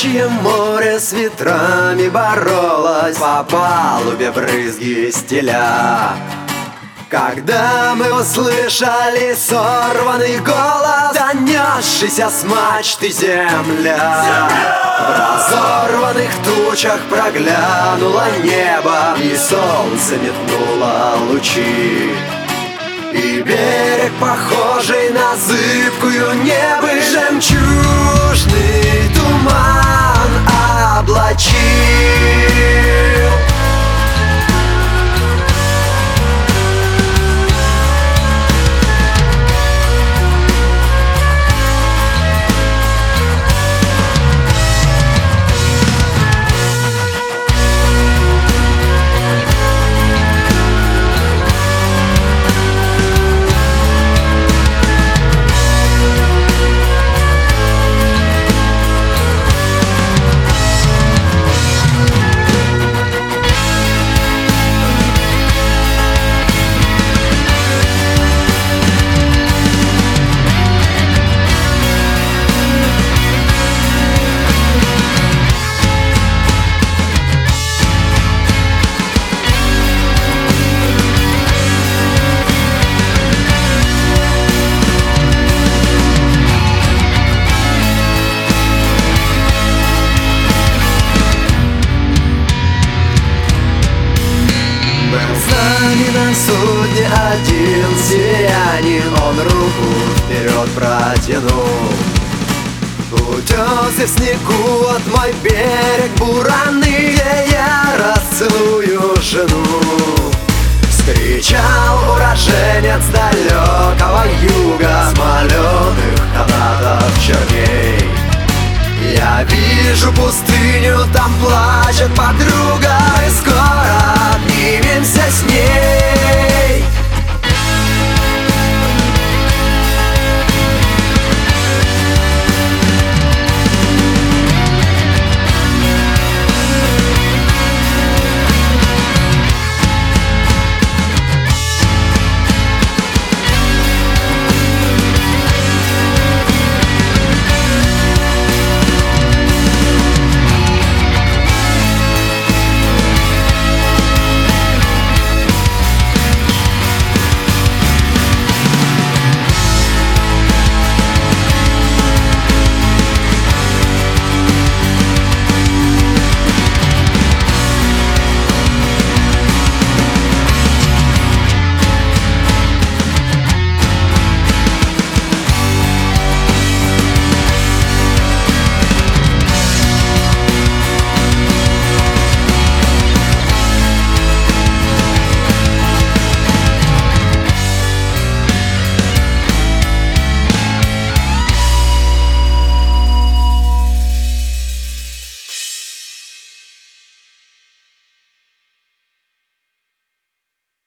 Птичье море с ветрами боролось, по палубе брызги стеля. Когда мы услышали сорванный голос, донесшийся с мачты земля, в разорванных тучах проглянуло небо, и солнце метнуло лучи. И берег, похожий на зыбкую небо, жемчужный туман облачил. На судне один сеянин, он руку вперед протянул. Утес и в снегу от мой берег бураны, где я расцелую жену. Встречал уроженец далекого юга, смоленых канатов черней. Я вижу пустыню, там плачет подруга, и скоро